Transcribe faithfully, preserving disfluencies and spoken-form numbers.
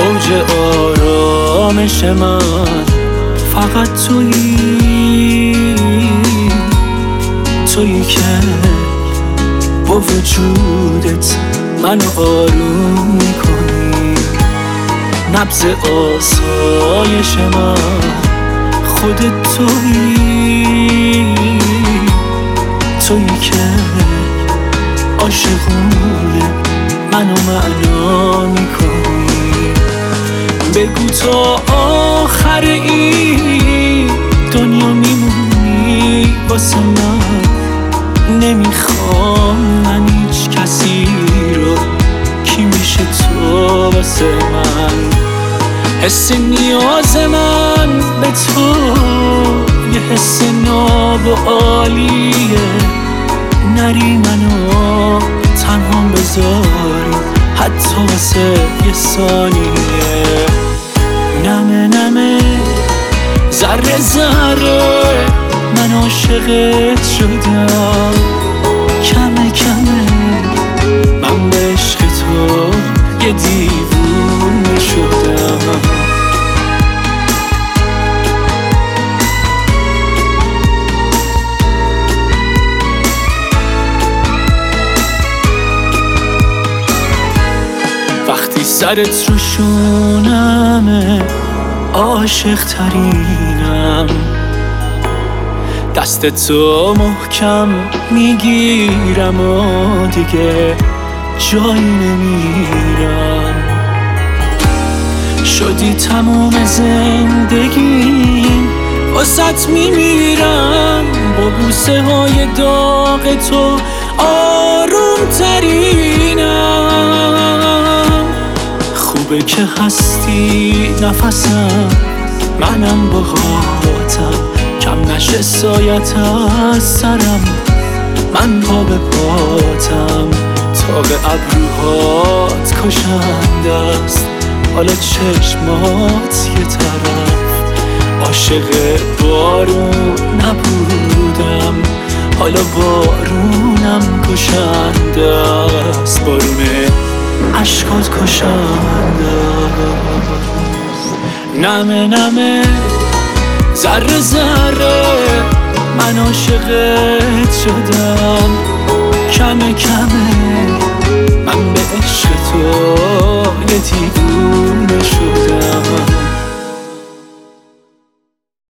اوج آرامش من فقط تویی، تویی که با وجودت منو آروم میکنی. نبض آسایش من خودت تویی، تویی که عاشقونه منو معنا میکنی. بگو تا آخر این دنیا میمونی واسه من، نمیخوام من هیچ کسی رو، کی میشه تو واسه من؟ حس نیاز من به تو یه حس ناب و عالیه، نری منو تنها بذاری حتی واسه یه ثانیه. نمه نمه ذره ذره من عاشقت شدم، کمه کمه من به عشق تو یه دیوونه شدم. وقتی سرت رو شونمه عاشق ترینم، دست تو محکم میگیرم و دیگه جایی نمیرم. شدی تموم زندگیم واسط میمیرم، با بوسه های داغ تو آروم ترینم. خوبه که هستی نفسم، منم باهاتم، کم نشه سایت از سرم، من پا به پاتم. تا به ابروهات کشنده است حالا چشمات یه طرف. عاشق بارون نبودم حالا بارونم کشنده است، بارون عشقات کشنده است. نمه نمه ذره ذره من عاشقت شدم، کمه کمه من به عشق تو